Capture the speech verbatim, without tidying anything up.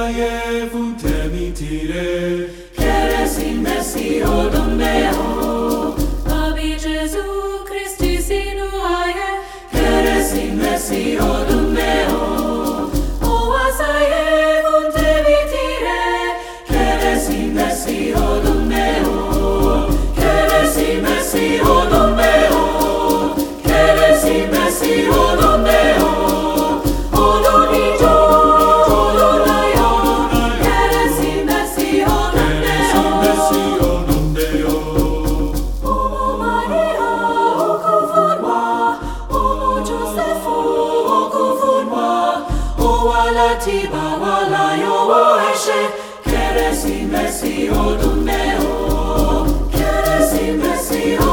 Isaie funtemitire, che eres in Messio Domeo, Abi Gesù Christi sinuae, che eres in Messio Domeo, o asae funtemitire, che eres in Messio Domeo, che eres in Messio Domeo, che eres in Messio Domeo, od ogni giorno che eres in Messio Domeo. Omo Maria, o conforma, Omo Giosefo, o conforma, o ala tiba, wala yo o esce, che eres in Messio Domeo, che eres in Messio